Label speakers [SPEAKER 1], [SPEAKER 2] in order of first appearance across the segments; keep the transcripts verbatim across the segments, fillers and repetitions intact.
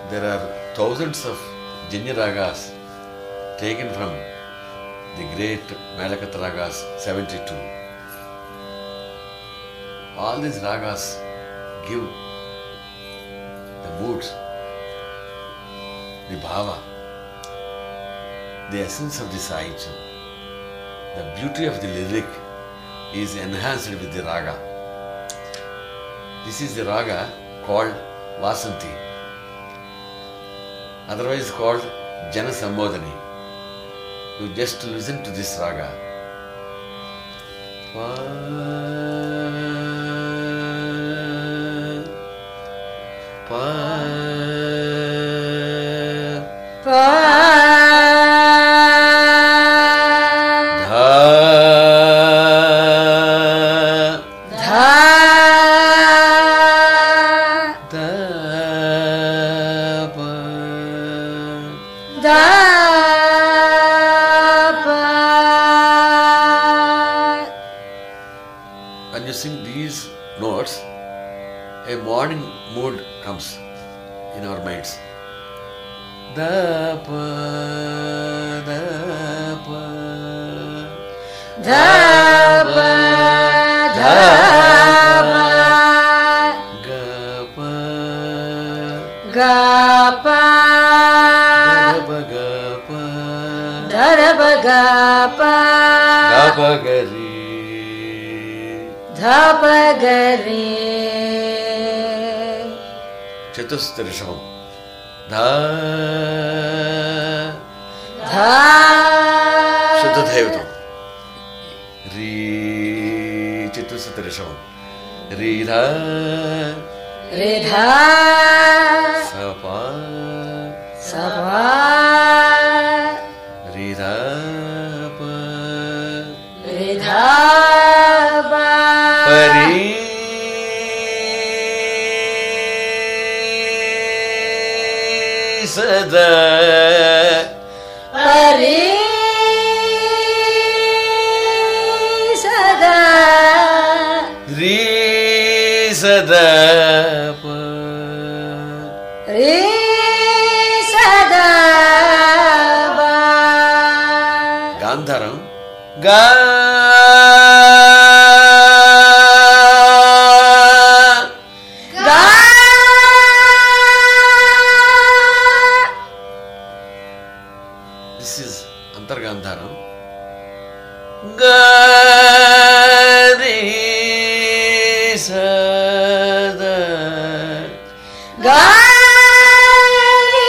[SPEAKER 1] There are thousands of Janya ragas taken from the great Melakatha ragas seventy-two. All these ragas give the moods, the bhava, the essence of the sahitya. The beauty of the lyric is enhanced with the raga. This is the raga called Vasanti, otherwise called Jana Sambodhani. You just listen to this raga. Pa, pa,
[SPEAKER 2] pa,
[SPEAKER 1] dha,
[SPEAKER 2] dha,
[SPEAKER 1] da, pa.
[SPEAKER 2] da, pa.
[SPEAKER 1] When you sing these notes, a morning mood comes in our minds. Da pa, da pa,
[SPEAKER 2] Da, pa, da, pa.
[SPEAKER 1] ga pa,
[SPEAKER 2] Ga, pa.
[SPEAKER 1] da pa ga pa,
[SPEAKER 2] Da, da, pa, ga, pa.
[SPEAKER 1] da pa ga ri.
[SPEAKER 2] Dha, pa, ga, ri.
[SPEAKER 1] Chatusthara Rishabham. Da,
[SPEAKER 2] Dha,
[SPEAKER 1] Shuddha Dhaivatam. Ri, Chatusthara Rishabham. Ri, dha,
[SPEAKER 2] re, dha,
[SPEAKER 1] sa, pa,
[SPEAKER 2] sa, pa.
[SPEAKER 1] ri, dha, pa,
[SPEAKER 2] Re, dha, pa.
[SPEAKER 1] pari, sada,
[SPEAKER 2] Pari, sada.
[SPEAKER 1] ri, sada, pa.
[SPEAKER 2] Re, sada, pa.
[SPEAKER 1] Gandharam. Ga,
[SPEAKER 2] Ga,
[SPEAKER 1] this is Antargandharam. Ga, ri, sa, da.
[SPEAKER 2] ga, ri,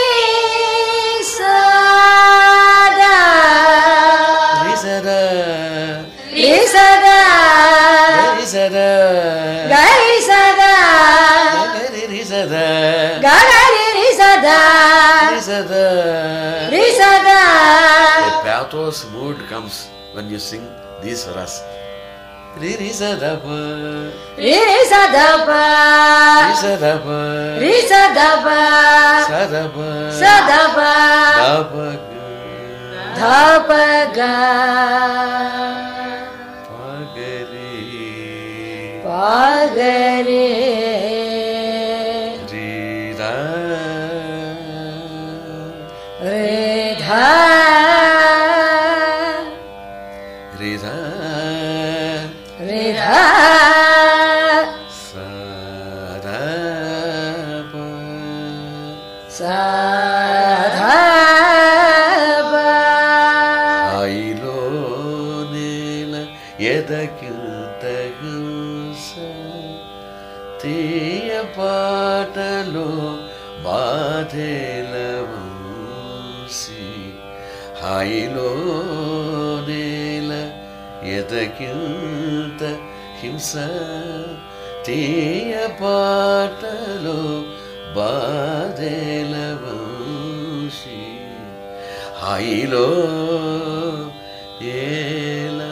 [SPEAKER 2] sada.
[SPEAKER 1] Ri, sa, da.
[SPEAKER 2] Re, sada.
[SPEAKER 1] Ri, sa, da.
[SPEAKER 2] Ga, ri, sada.
[SPEAKER 1] Ga, ri, ri, sa, da.
[SPEAKER 2] Ga, ga, ri, ri, sada.
[SPEAKER 1] Ri, sa, da.
[SPEAKER 2] Ri, sada.
[SPEAKER 1] A pathos mood comes when you sing these swaras. Ri, ri, sa, da, pa.
[SPEAKER 2] Ri, ri, sada, pa.
[SPEAKER 1] Ri, sa, da, pa.
[SPEAKER 2] Ri, sada, pa.
[SPEAKER 1] Sa, da, pa.
[SPEAKER 2] Sada, pa.
[SPEAKER 1] Da, pa, ga.
[SPEAKER 2] Dha, pa, ga.
[SPEAKER 1] Pa, ga, ri.
[SPEAKER 2] Pa, ga, re.
[SPEAKER 1] Ri, da.
[SPEAKER 2] Re, dha.
[SPEAKER 1] Ri, da.
[SPEAKER 2] Re, dha.
[SPEAKER 1] Sa, da, pa.
[SPEAKER 2] Sa, dha, pa.
[SPEAKER 1] హాయిలో నేల ఎదకింతగుస తీయ పాటలో బాధెలవంసి హాయిలో నేల ఎదకింత హింస తీయ పాటలో బాధెలవంసి హాయిలో ఏలా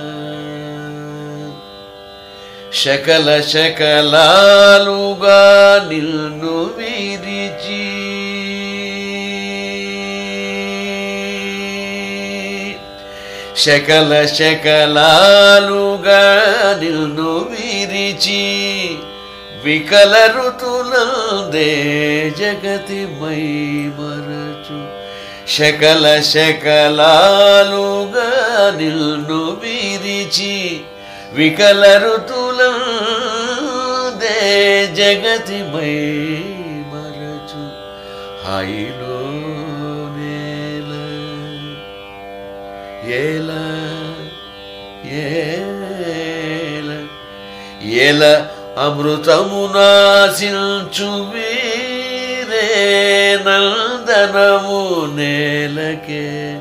[SPEAKER 1] శకల శకలాలుగా నిన్ను విరిచి శకల శకలాలుగా నిన్ను విరిచి వికల ఋతులందే జగతి మై మరచు శకల శకలాలుగా నిల్ను విరిచి వికల ఋతులందే జగతి మై మరచు హాయిలో నేల ఏల ఏల ఏల అమృతమునాశించు వీరే నందనము నేలకే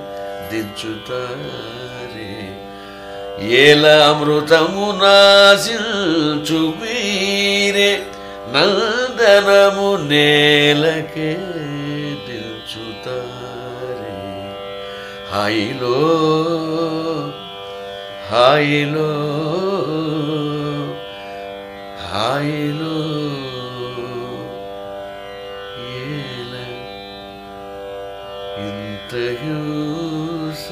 [SPEAKER 1] దించుతారే ఏల అమృతమునాశించు వీరే నందనము నేలకే దించుతారే హాయిలో హాయిలో హాయిలో ఏల ఇంత హింస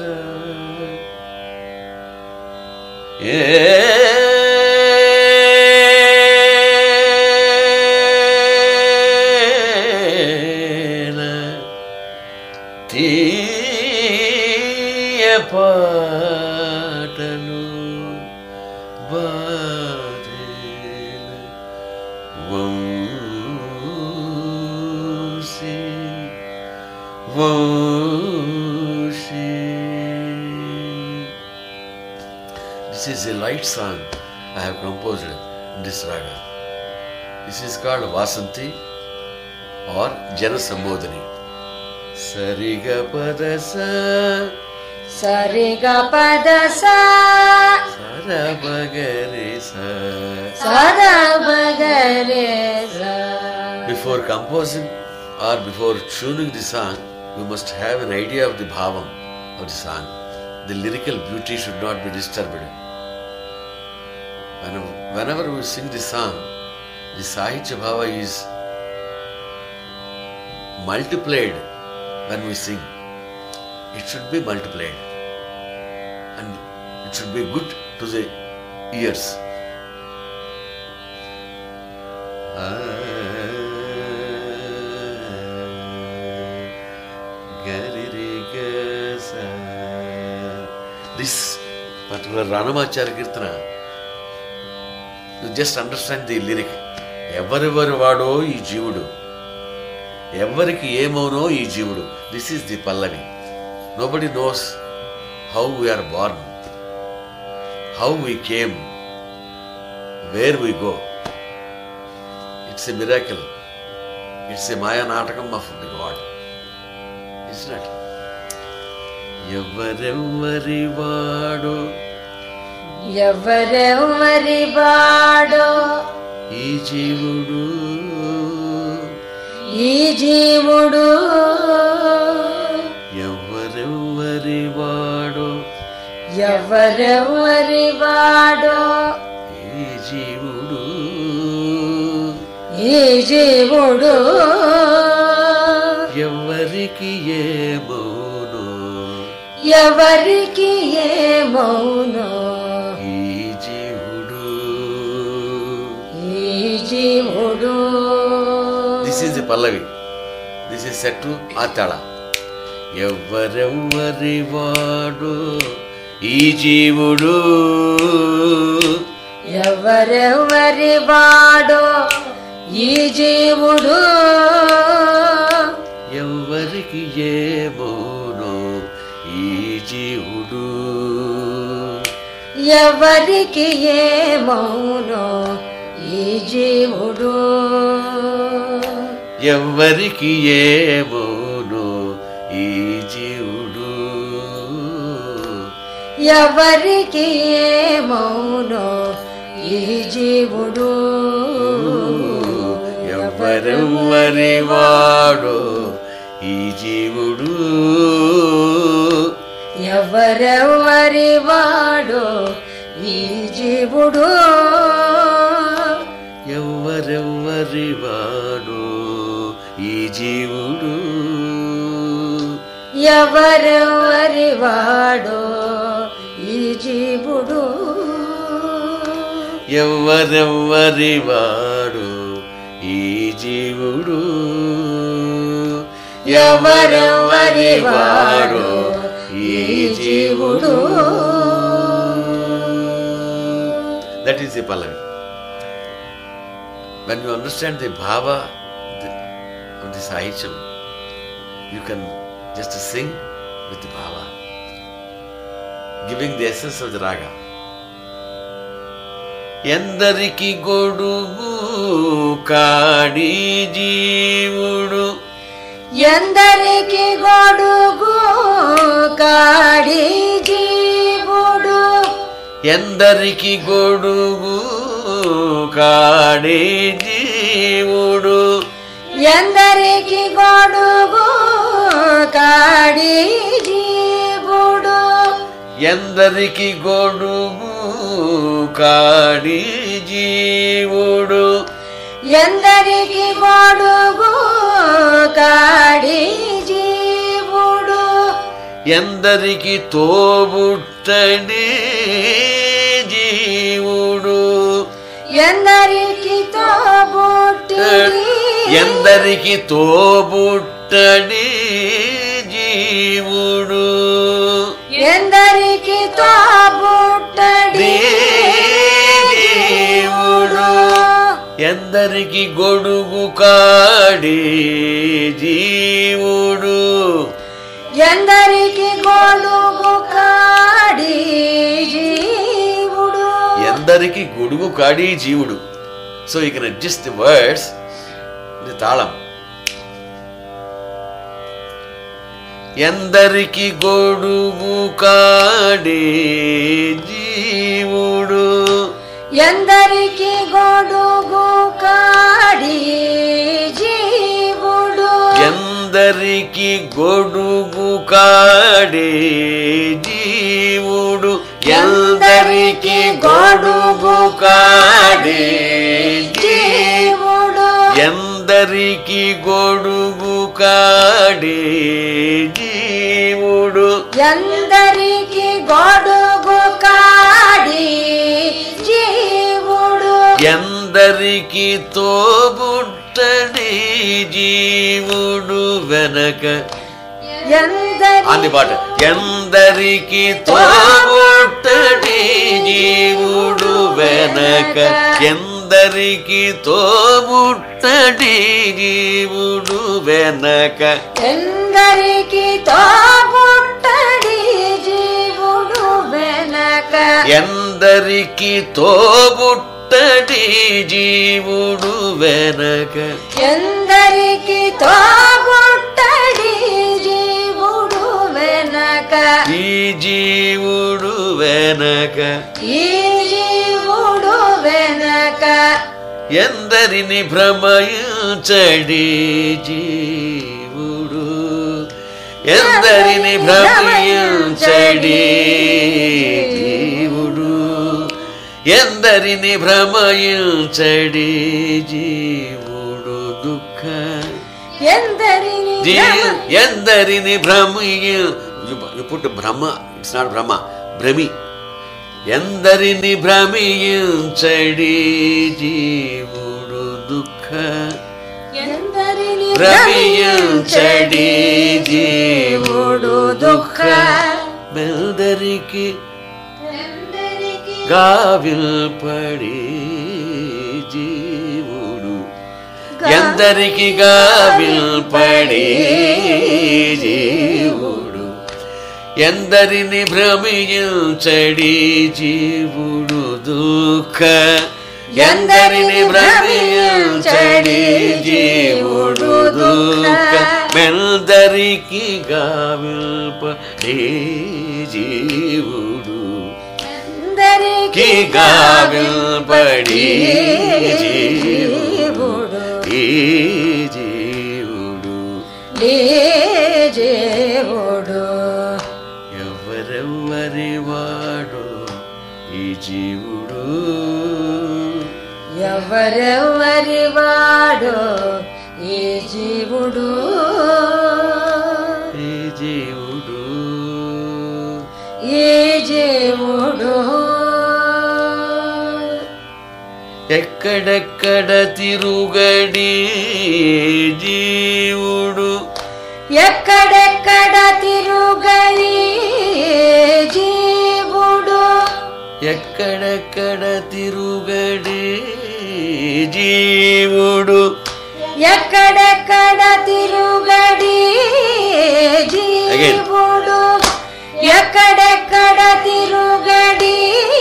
[SPEAKER 1] ఏల తీయ పాటలు బాధేల Vamsi Vamsi. This is a light song I have composed in this raga. This is called Vasanti or Jana Sambodhani. Sariga padasa
[SPEAKER 2] Sariga padasa
[SPEAKER 1] Sarabagarisa
[SPEAKER 2] Sarabagarisa.
[SPEAKER 1] Before composing or before tuning the song, we must have an idea of the bhavam of the song. The lyrical beauty should not be disturbed. Whenever we sing the song, the Sahitya Bhava is multiplied when we sing. It should be multiplied and it should be good to the ears. This particular Ranamacharya Kirtana, you just understand the lyric. ఎవరెవరి వాడో ఈ జీవుడు, ఎవరికి ఏమవునో ఈ జీవుడు. This is the Pallavi. Nobody knows how we are born, how we came, where we go. It's a miracle. It's a Maya Natakam of the God. Isn't it? ఎవరెవరి వాడో
[SPEAKER 2] ఎవరెవరి వాడో
[SPEAKER 1] ఈ జీవుడు,
[SPEAKER 2] ఈ జీవుడు
[SPEAKER 1] ఎవరెవరి వాడో
[SPEAKER 2] ఎవరెవరి వాడో
[SPEAKER 1] ఈ జీవుడు,
[SPEAKER 2] ఈ జీవుడు
[SPEAKER 1] ఎవరికి ఏమౌనో
[SPEAKER 2] ఎవరికి ఏమౌనో
[SPEAKER 1] ఈ జీవుడు,
[SPEAKER 2] ఈ జీవుడు.
[SPEAKER 1] This is the Pallavi. This is set to Atala. ఎవరెవరి వాడో ఈ జీవుడు,
[SPEAKER 2] ఎవరెవరి వాడో ఈ జీవుడు
[SPEAKER 1] ఎవరికి ఏమోనో ఈ జీవుడు,
[SPEAKER 2] ఎవరికి ఏమౌనో ఈ జీవుడు,
[SPEAKER 1] ఎవరికి ఏమోనో ఈ జీవుడు,
[SPEAKER 2] ఎవరికి ఏమౌనో ఈ జీవుడు.
[SPEAKER 1] ఎవరెవరి వాడో ఈ జీవుడు,
[SPEAKER 2] ఎవరెవరి వాడో ఈ జీవుడు,
[SPEAKER 1] ఎవరెవరి వాడో ఈ జీవుడు,
[SPEAKER 2] ఎవరెవరి వాడో ఈ జీవుడు,
[SPEAKER 1] ఎవరెవరి వాడో జీవుడు ఎవరెవరి వాడో ఈ జీవుడు. That is the pallavi. When you understand the bhava of the sahityam, you can just sing with the bhava, giving the essence of the raga. ఎందరికి గొడుగు కాడి జీవుడు,
[SPEAKER 2] ఎందరికి గొడుగు కాడి జీవుడు,
[SPEAKER 1] ఎందరికి గొడుగు కాడి జీవుడు,
[SPEAKER 2] ఎందరికి గొడుగు కాడి జీవుడు,
[SPEAKER 1] ఎందరికి గొడుగు కాడి జీవుడు,
[SPEAKER 2] ఎందరికి గొడుగు కాడి జీవుడు,
[SPEAKER 1] ఎందరికి తోబుట్టడి జీవుడు,
[SPEAKER 2] ఎందరికి తోబుట్టడి,
[SPEAKER 1] ఎందరికి తోబుట్టడి జీవుడు,
[SPEAKER 2] ఎందరికి తోబుట్టడి జీవుడు,
[SPEAKER 1] ఎందరికి గొడుగు కాడి జీవుడు,
[SPEAKER 2] ఎందరికి గొడుగు కాడి జీవుడు,
[SPEAKER 1] ఎందరికి గొడుగు కాడి జీవుడు. So you can adjust the words, the talam. ఎందరికి గొడుగు కాడి జీవుడు,
[SPEAKER 2] ఎందరికి గొడుగు కాడి జీవుడు,
[SPEAKER 1] ఎందరికి గొడుగు కాడి జీవుడు, ఎందరికి గొడుగు కాడి
[SPEAKER 2] జీవుడు,
[SPEAKER 1] ఎందరికి గొడుగు కాడి జీవుడు,
[SPEAKER 2] ఎందరికి గొడుగు కాడి జీవుడు,
[SPEAKER 1] ఎందరికి తోబుట్టడి జీవుడు వెనక. ఆంది పాట. ఎందరికి తోబుట్టడి జీవుడు వెనక, ఎందరికి తోబుట్టడి జీవుడు వెనక,
[SPEAKER 2] ఎందరికి తోబుట్టడి జీవుడు వెనక,
[SPEAKER 1] ఎందరికి తోబుట్టడి జీవుడు వెనక,
[SPEAKER 2] ఎందరికి తోబుట్టడి జీవుడు వెనక,
[SPEAKER 1] ఈ జీవుడు వెనక,
[SPEAKER 2] ఈ జీవుడు వెనక,
[SPEAKER 1] ఎందరిని భ్రమయించడి జీవుడు, ఎందరిని భ్రమయించడి జీవుడు, ఎందరిని భ్రమయించడి జీవుడు దుఃఖ,
[SPEAKER 2] ఎందరిని
[SPEAKER 1] జీ- ఎందరిని భ్రమయు పుట్టు భ్రమ, ఇట్స్ నాట్ భ్రమ, భ్రమి. ఎందరిని భ్రమించడి జీవుడు దుఃఖ,
[SPEAKER 2] ఎందరిని
[SPEAKER 1] భ్రమించడి జీవుడు దుఃఖ, మెల్దరికి
[SPEAKER 2] ఎందరికి
[SPEAKER 1] గావిల్పడి జీవుడు, ఎందరికి గావిల్పడి జీవుడు, ఎందరిని భ్రమించడి జీవుడు దుఃఖ, ఎందరిని భ్రమించడి జీవుడు దుఃఖ, మెల్దరికి గావిల్పడి జీవుడు,
[SPEAKER 2] ఎందరికి
[SPEAKER 1] గావిల్పడి
[SPEAKER 2] జీవుడు,
[SPEAKER 1] ఈ జీవుడు
[SPEAKER 2] లే జీవుడు,
[SPEAKER 1] ఎవరెవ్వరి వాడు ఈ జీవుడు,
[SPEAKER 2] ఎవరెవరి వాడో ఈ జీవుడు,
[SPEAKER 1] ఈ జీవుడు
[SPEAKER 2] ఈ జీవుడు,
[SPEAKER 1] ఎక్కడెక్కడ తిరుగడి జీవుడు
[SPEAKER 2] ఎక్కడెక్కడ తిరుగడి జీవుడు
[SPEAKER 1] ఎక్కడెక్కడ తిరుగడి జీవుడు
[SPEAKER 2] ఎక్కడెక్కడ తిరుగడి జీవుడు ఎక్కడెక్కడ తిరుగడి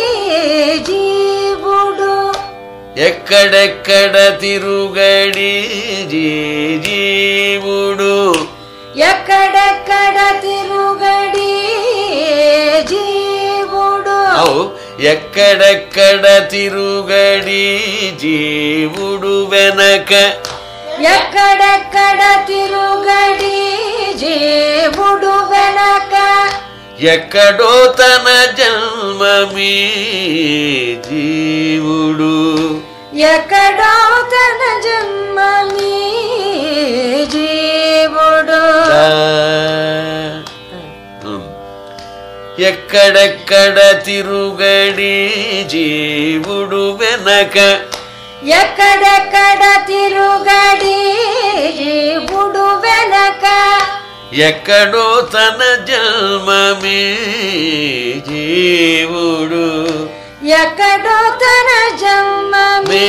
[SPEAKER 2] జీవుడు
[SPEAKER 1] ఎక్కడెక్కడ తిరుగడి జీవుడు
[SPEAKER 2] ఎక్కడెక్కడ తిరుగడి జీవుడు
[SPEAKER 1] ఎక్కడెక్కడ తిరుగడి జీవుడు వెనక
[SPEAKER 2] ఎక్కడెక్కడ తిరుగడి జీవుడు వెనక
[SPEAKER 1] ఎక్కడో తన జన్మమీ జీవుడు
[SPEAKER 2] ఎక్కడో తన జన్మమీ జీవుడు
[SPEAKER 1] ఎక్కడెక్కడ తిరుగడి జీవుడు వెనక
[SPEAKER 2] ఎక్కడెక్కడ తిరుగడి జీవుడు వెనక
[SPEAKER 1] ఎక్కడో తన జన్మమే జీవుడు
[SPEAKER 2] ఎక్కడో తన జన్మమే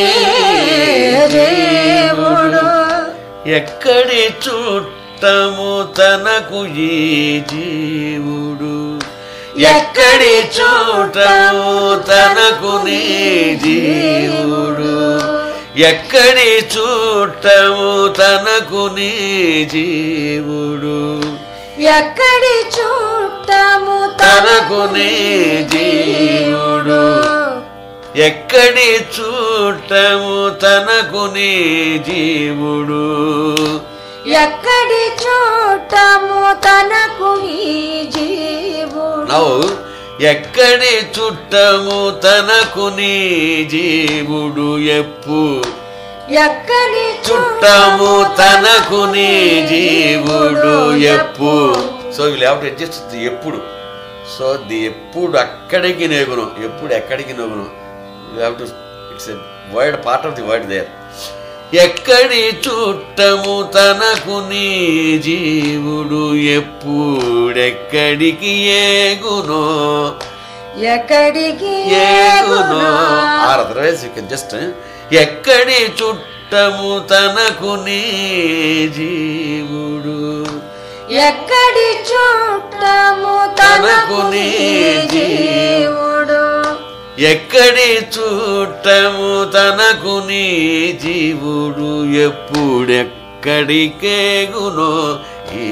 [SPEAKER 2] జీవుడు
[SPEAKER 1] ఎక్కడి చుట్టము తనకు ఈ జీవుడు ఎక్కడి చూటము తనకు నీ జీవుడు ఎక్కడి చూటము తనకు నీ జీవుడు
[SPEAKER 2] ఎక్కడి చూటము
[SPEAKER 1] తనకు నీ జీవుడు ఎక్కడి చూటము తనకు నీ జీవుడు
[SPEAKER 2] ఎక్కడి చూటము తనకు నీ జీవుడు
[SPEAKER 1] నవ్వు ఎక్కడి చుట్టము తనకు నీ జీవుడు ఎప్పు
[SPEAKER 2] ఎక్కడి
[SPEAKER 1] చుట్టము తనకు నీ జీవుడు ఎప్పు సో వీళ్ళు హ్యావ్ టు అడ్జస్ట్ ఎప్పుడు సో ది ఎప్పుడు అక్కడికి నెగును ఎప్పుడు ఎక్కడికి నెగును you have to it's a word part of the word there ఎక్కడి చుట్టము తనకు నీ జీవుడు ఎప్పుడెక్కడికి ఏగునో
[SPEAKER 2] ఎక్కడికి
[SPEAKER 1] ఏగునో or otherwise you can just ఎక్కడి చుట్టము తనకు నీ జీవుడు
[SPEAKER 2] ఎక్కడి చుట్టము తనకు నీ జీవుడు
[SPEAKER 1] ఎక్కడి చూటము తనకు నీ జీవుడు ఎప్పుడెక్కడికేగునో ఈ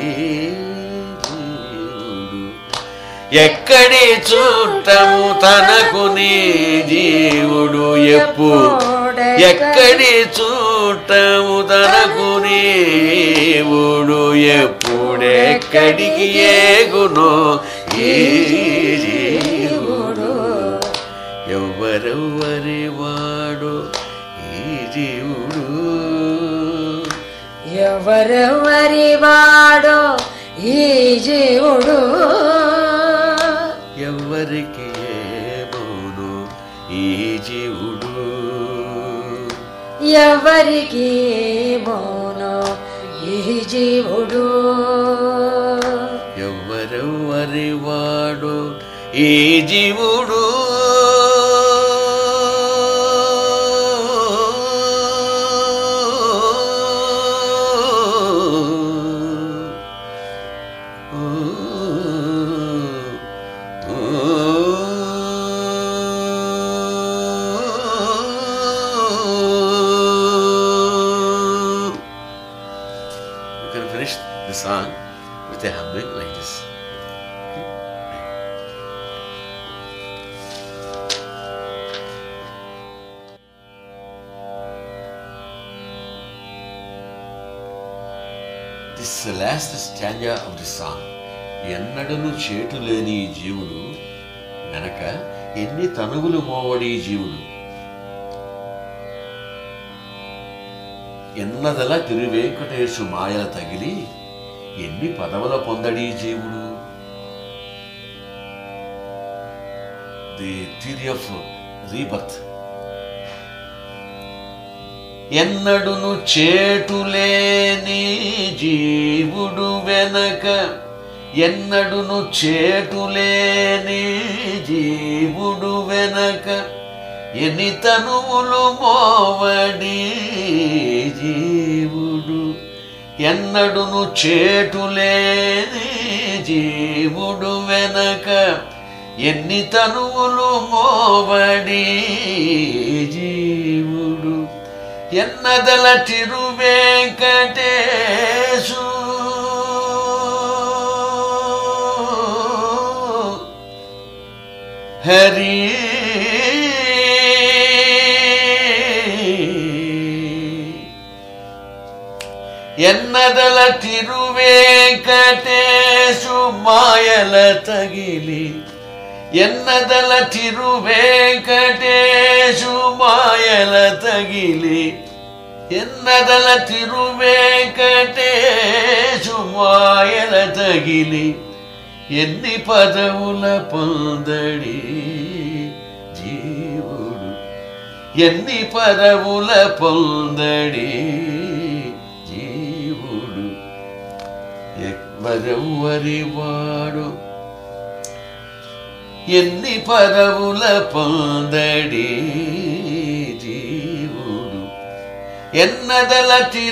[SPEAKER 1] జీవుడు ఎక్కడి చూటము తనకు నీ జీవుడు ఎప్పు ఎక్కడి చూటము తనకు నీవుడు ఎప్పుడెక్కడికి ఏగునో ఈ జీవుడు ఎవరెవరి వాడు ఈ జీవుడు
[SPEAKER 2] ఎవరెవరి వాడో ఈ జీవుడు
[SPEAKER 1] ఎవరికి ఏమోను ఈ జీవుడు
[SPEAKER 2] ఎవరికి మౌనో ఈ జీవుడు
[SPEAKER 1] ఎవరెవరి వాడు ఈ జీవుడు The song with a humming like this. Okay? This is the last stanza of the song. ఎన్నడను చేటు లేని ఈ జీవుడు వెనక ఎన్ని తనువులు మోవడి ఈ జీవుడు ఎన్నదల తిరువేంకటేశు మాయల తగిలి ఎన్ని పదవుల పొందడి జీవుడు ది థియరీ ఆఫ్ రీబర్త్ ఎన్నడును చేటులేని జీవుడు వెనక, ఎన్నడును చేటులేని జీవుడు వెనక, ఎన్ని తనువులు మోవడి జీవుడు. ఎన్నడును చేటులేని జీవుడు వెనక, ఎన్ని తనువులు మోవడి జీవుడు. ఎన్నదల తిరువేంకటేశు హరి ఎన్నదల తిరువేంకటేశు మాయల తగిలి, ఎన్నదల తిరువేంకటేశు మాయల తగిలి, ఎన్నదల తిరువేంకటేశు మాయల తగిలి, ఎన్ని పదవుల పొందడి జీవుడు. ఎన్ని పదవుల పొందడి జీవుడు. ఎవ్వరెవ్వరి వాడు ఎన్ని పదవుల పొందడి జీవుడు. ఎన్నదల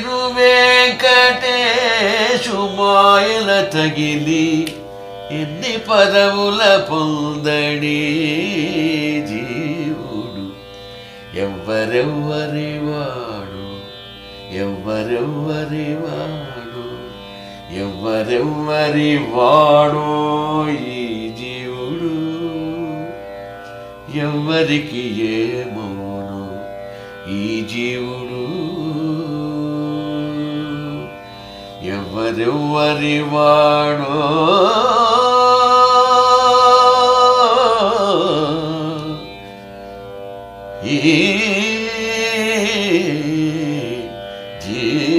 [SPEAKER 1] తిరువేంకటేశు మాయల తగిలి, ఎన్ని పదవుల పొందడి జీవుడు. ఎవ్వరెవ్వరి వాడు, ఎవ్వరెవ్వరి వాడు, ఎవ్వరెవ్వరి వాడో ఈ జీవుడు. ఎవ్వరికి ఏమోను ఈ జీవుడు. ఎవ్వరెవ్వరి వాడో ఈ జీవుడు.